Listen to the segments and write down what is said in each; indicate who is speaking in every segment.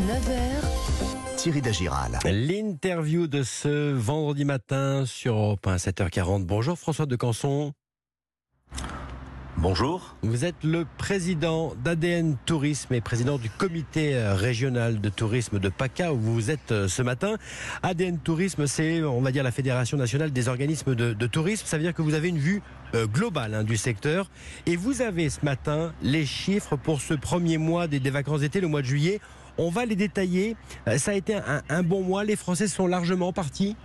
Speaker 1: 9 h,
Speaker 2: Thierry Dagiral.
Speaker 3: L'interview de ce vendredi matin sur Europe 1, 7h40. Bonjour François de Canson.
Speaker 4: Bonjour.
Speaker 3: Vous êtes le président d'ADN Tourisme et président du comité régional de tourisme de PACA où vous êtes ce matin. ADN Tourisme, c'est, on va dire, la Fédération nationale des organismes de tourisme. Ça veut dire que vous avez une vue globale du secteur. Et vous avez ce matin les chiffres pour ce premier mois des vacances d'été, le mois de juillet. On va les détailler. Ça a été un bon mois. Les Français sont largement partis.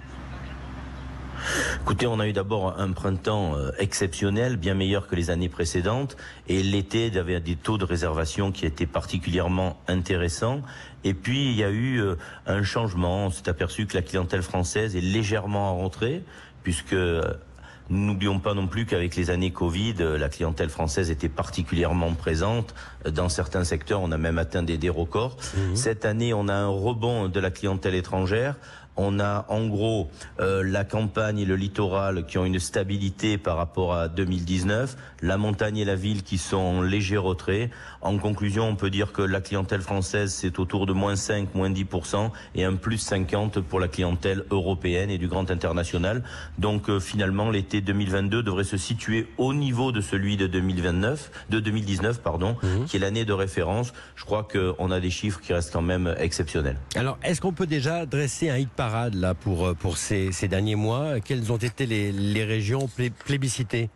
Speaker 4: Écoutez, on a eu d'abord un printemps exceptionnel, bien meilleur que les années précédentes. Et l'été avait des taux de réservation qui étaient particulièrement intéressants. Et puis, il y a eu un changement. On s'est aperçu que la clientèle française est légèrement en retrait, puisque n'oublions pas non plus qu'avec les années Covid, la clientèle française était particulièrement présente. Dans certains secteurs, on a même atteint des records. Cette année, on a un rebond de la clientèle étrangère. On a en gros la campagne et le littoral qui ont une stabilité par rapport à 2019, la montagne et la ville qui sont en léger retrait. En conclusion, on peut dire que la clientèle française c'est autour de moins 5, moins 10% et un plus 50 pour la clientèle européenne et du grand international. Donc finalement l'été 2022 devrait se situer au niveau de celui de 2019, qui est l'année de référence. Je crois qu'on a des chiffres qui restent quand même exceptionnels.
Speaker 3: Alors, est-ce qu'on peut déjà dresser un hit parade là pour ces derniers mois? Quelles ont été les régions plébiscitées?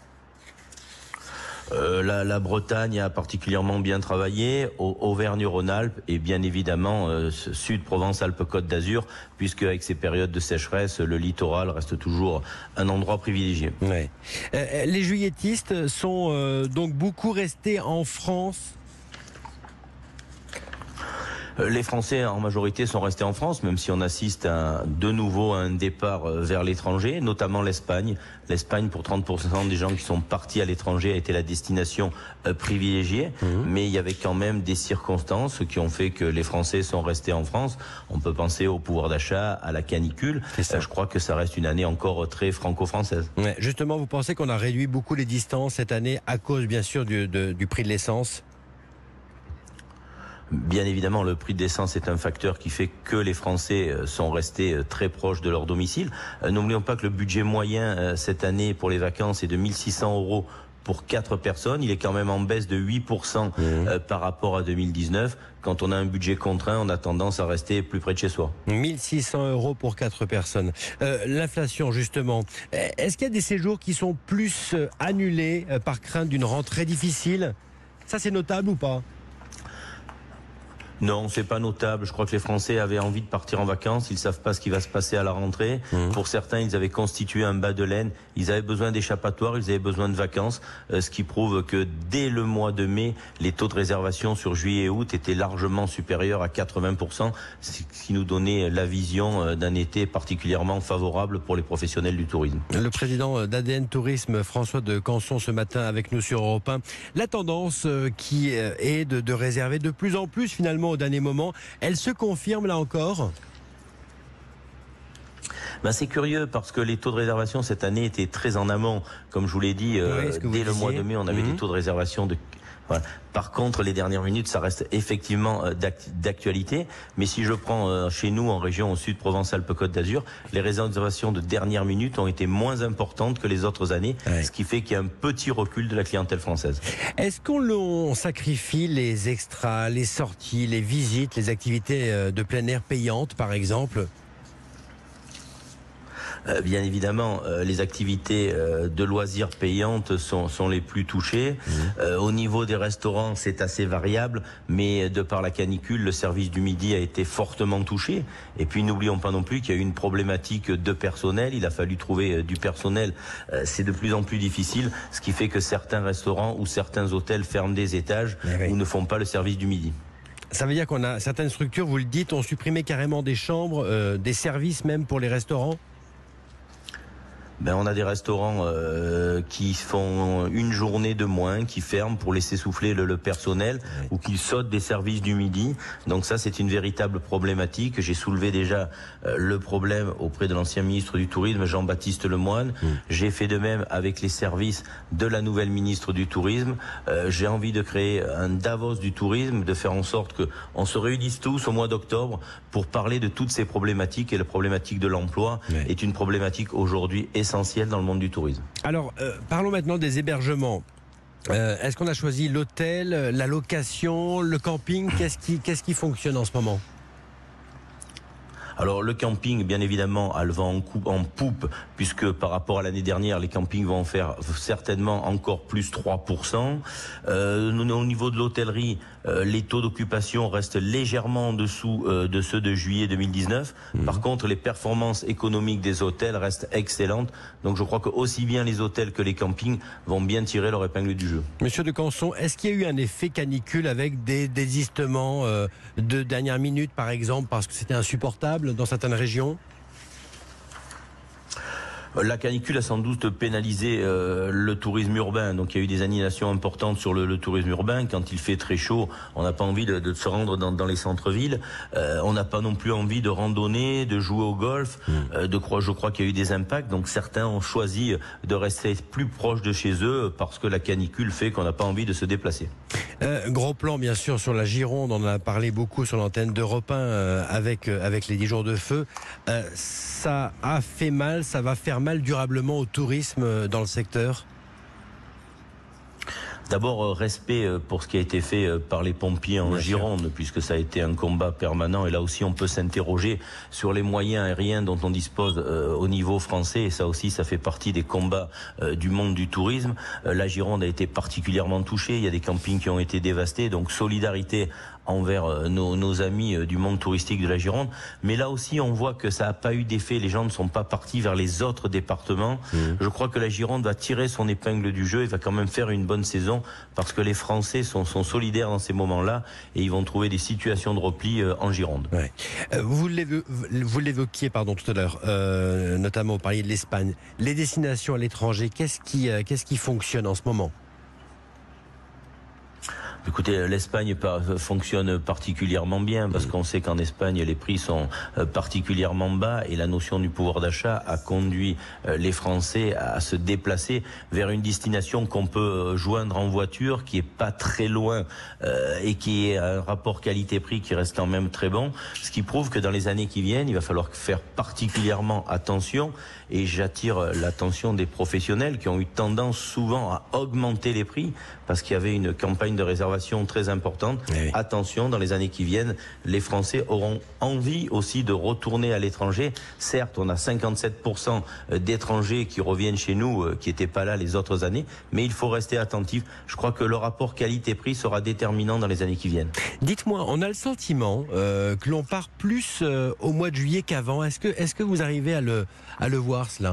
Speaker 4: La Bretagne a particulièrement bien travaillé, Auvergne-Rhône-Alpes et bien évidemment Sud Provence-Alpes-Côte d'Azur, puisque avec ces périodes de sécheresse, le littoral reste toujours un endroit privilégié.
Speaker 3: Ouais. Les juilletistes sont donc beaucoup restés en France.
Speaker 4: Les Français en majorité sont restés en France, même si on assiste de nouveau à un départ vers l'étranger, notamment l'Espagne. L'Espagne, pour 30% des gens qui sont partis à l'étranger, a été la destination privilégiée. Mais il y avait quand même des circonstances qui ont fait que les Français sont restés en France. On peut penser au pouvoir d'achat, à la canicule. Je crois que ça reste une année encore très franco-française.
Speaker 3: Ouais, justement, vous pensez qu'on a réduit beaucoup les distances cette année à cause, bien sûr, du prix de l'essence?
Speaker 4: Bien évidemment, le prix de l'essence est un facteur qui fait que les Français sont restés très proches de leur domicile. N'oublions pas que le budget moyen cette année pour les vacances est de 1 600 € pour 4 personnes. Il est quand même en baisse de 8% par rapport à 2019. Quand on a un budget contraint, on a tendance à rester plus près de chez soi.
Speaker 3: 1 600 € pour 4 personnes. L'inflation, justement. Est-ce qu'il y a des séjours qui sont plus annulés par crainte d'une rentrée difficile? Ça, c'est notable ou pas?
Speaker 4: Non, c'est pas notable. Je crois que les Français avaient envie de partir en vacances. Ils savent pas ce qui va se passer à la rentrée. Pour certains, ils avaient constitué un bas de laine. Ils avaient besoin d'échappatoire. Ils avaient besoin de vacances. Ce qui prouve que dès le mois de mai, les taux de réservation sur juillet et août étaient largement supérieurs à 80%. Ce qui nous donnait la vision d'un été particulièrement favorable pour les professionnels du tourisme.
Speaker 3: Le président d'ADN Tourisme, François de Canson, ce matin avec nous sur Europe 1. La tendance qui est de réserver de plus en plus finalement au dernier moment, elle se confirme là encore?
Speaker 4: C'est curieux parce que les taux de réservation cette année étaient très en amont. Comme je vous l'ai dit, dès le mois de mai, on avait des taux de réservation de... Voilà. Par contre, les dernières minutes, ça reste effectivement d'actualité. Mais si je prends chez nous, en région au sud Provence-Alpes-Côte d'Azur, les réservations de dernière minute ont été moins importantes que les autres années, ce qui fait qu'il y a un petit recul de la clientèle française.
Speaker 3: Est-ce qu'on sacrifie les extras, les sorties, les visites, les activités de plein air payantes, par exemple?
Speaker 4: Bien évidemment, les activités de loisirs payantes sont les plus touchées. Au niveau des restaurants, c'est assez variable, mais de par la canicule, le service du midi a été fortement touché. Et puis n'oublions pas non plus qu'il y a eu une problématique de personnel. Il a fallu trouver du personnel. C'est de plus en plus difficile, ce qui fait que certains restaurants ou certains hôtels ferment des étages ou ne font pas le service du midi.
Speaker 3: Ça veut dire qu'on a certaines structures, vous le dites, ont supprimé carrément des chambres, des services même pour les restaurants?
Speaker 4: on a des restaurants qui font une journée de moins, qui ferment pour laisser souffler le personnel, ou qui sautent des services du midi. Donc ça, c'est une véritable problématique. J'ai soulevé déjà le problème auprès de l'ancien ministre du Tourisme, Jean-Baptiste Lemoyne. J'ai fait de même avec les services de la nouvelle ministre du Tourisme. J'ai envie de créer un Davos du tourisme, de faire en sorte qu'on se réunisse tous au mois d'octobre pour parler de toutes ces problématiques. Et la problématique de l'emploi est une problématique aujourd'hui essentielle dans le monde du tourisme.
Speaker 3: Alors, parlons maintenant des hébergements. Est-ce qu'on a choisi l'hôtel, la location, le camping? Qu'est-ce qui fonctionne en ce moment?
Speaker 4: Alors le camping, bien évidemment, a le vent en poupe, puisque par rapport à l'année dernière, les campings vont en faire certainement encore plus 3%. Au niveau de l'hôtellerie, les taux d'occupation restent légèrement en dessous de ceux de juillet 2019. Par contre, les performances économiques des hôtels restent excellentes. Donc je crois que aussi bien les hôtels que les campings vont bien tirer leur épingle du jeu.
Speaker 3: Monsieur de Canson, est-ce qu'il y a eu un effet canicule avec des désistements de dernière minute, par exemple, parce que c'était insupportable dans certaines régions?
Speaker 4: La canicule a sans doute pénalisé le tourisme urbain. Donc il y a eu des annulations importantes sur le tourisme urbain. Quand il fait très chaud, on n'a pas envie de se rendre dans les centres-villes. On n'a pas non plus envie de randonner, de jouer au golf. Je crois qu'il y a eu des impacts. Donc certains ont choisi de rester plus proche de chez eux parce que la canicule fait qu'on n'a pas envie de se déplacer.
Speaker 3: Gros plan bien sûr sur la Gironde, on en a parlé beaucoup sur l'antenne d'Europe 1 avec les 10 jours de feu. Ça a fait mal, ça va faire mal durablement au tourisme dans le secteur?
Speaker 4: D'abord, respect pour ce qui a été fait par les pompiers en Gironde, puisque ça a été un combat permanent. Et là aussi, on peut s'interroger sur les moyens aériens dont on dispose au niveau français. Et ça aussi, ça fait partie des combats du monde du tourisme. La Gironde a été particulièrement touchée. Il y a des campings qui ont été dévastés. Donc, solidarité envers nos amis du monde touristique de la Gironde. Mais là aussi, on voit que ça n'a pas eu d'effet. Les gens ne sont pas partis vers les autres départements. Je crois que la Gironde va tirer son épingle du jeu et va quand même faire une bonne saison parce que les Français sont solidaires dans ces moments-là et ils vont trouver des situations de repli en Gironde.
Speaker 3: Ouais. Vous l'évoquiez tout à l'heure, notamment vous parliez de l'Espagne. Les destinations à l'étranger, qu'est-ce qui fonctionne en ce moment?
Speaker 4: Écoutez, l'Espagne fonctionne particulièrement bien parce qu'on sait qu'en Espagne, les prix sont particulièrement bas et la notion du pouvoir d'achat a conduit les Français à se déplacer vers une destination qu'on peut joindre en voiture, qui est pas très loin et qui est un rapport qualité-prix qui reste quand même très bon. Ce qui prouve que dans les années qui viennent, il va falloir faire particulièrement attention et j'attire l'attention des professionnels qui ont eu tendance souvent à augmenter les prix parce qu'il y avait une campagne de réservation très importante. Oui. Attention, dans les années qui viennent, les Français auront envie aussi de retourner à l'étranger. Certes, on a 57% d'étrangers qui reviennent chez nous, qui n'étaient pas là les autres années, mais il faut rester attentif. Je crois que le rapport qualité-prix sera déterminant dans les années qui viennent.
Speaker 3: Dites-moi, on a le sentiment que l'on part plus au mois de juillet qu'avant. Est-ce que vous arrivez à le voir, cela?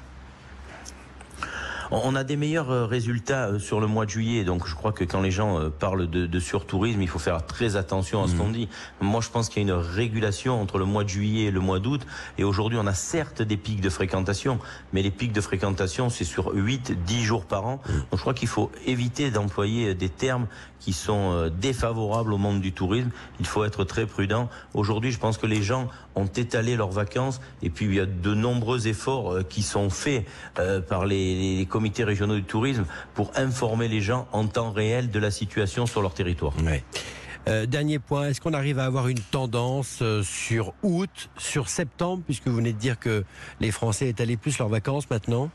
Speaker 4: On a des meilleurs résultats sur le mois de juillet, donc je crois que quand les gens parlent de surtourisme, il faut faire très attention à ce qu'on dit. Moi, je pense qu'il y a une régulation entre le mois de juillet et le mois d'août, et aujourd'hui, on a certes des pics de fréquentation, mais les pics de fréquentation, c'est sur 8-10 jours par an. Donc je crois qu'il faut éviter d'employer des termes qui sont défavorables au monde du tourisme. Il faut être très prudent. Aujourd'hui, je pense que les gens ont étalé leurs vacances, et puis il y a de nombreux efforts qui sont faits par les comités régionaux du tourisme pour informer les gens en temps réel de la situation sur leur territoire.
Speaker 3: Ouais. Dernier point, est-ce qu'on arrive à avoir une tendance sur août, sur septembre, puisque vous venez de dire que les Français étalaient plus leurs vacances maintenant?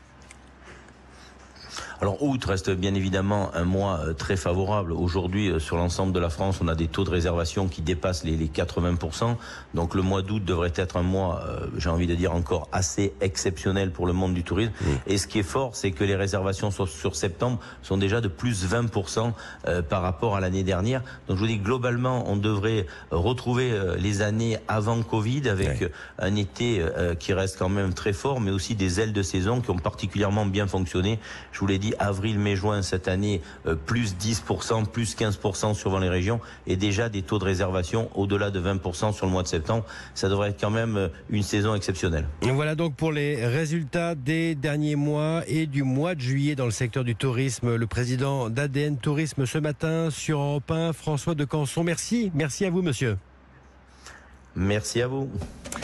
Speaker 4: Alors août reste bien évidemment un mois très favorable. Aujourd'hui, sur l'ensemble de la France, on a des taux de réservation qui dépassent les 80%. Donc le mois d'août devrait être un mois, j'ai envie de dire encore assez exceptionnel pour le monde du tourisme. Et ce qui est fort, c'est que les réservations sur septembre sont déjà de plus 20% par rapport à l'année dernière. Donc je vous dis globalement, on devrait retrouver les années avant Covid avec un été qui reste quand même très fort, mais aussi des ailes de saison qui ont particulièrement bien fonctionné. Je vous l'ai dit, dit avril, mai, juin cette année, plus 10%, plus 15% suivant les régions, et déjà des taux de réservation au-delà de 20% sur le mois de septembre. Ça devrait être quand même une saison exceptionnelle.
Speaker 3: Voilà donc pour les résultats des derniers mois et du mois de juillet dans le secteur du tourisme. Le président d'ADN Tourisme ce matin sur Europe 1, François de Canson. Merci à vous monsieur.
Speaker 4: Merci à vous.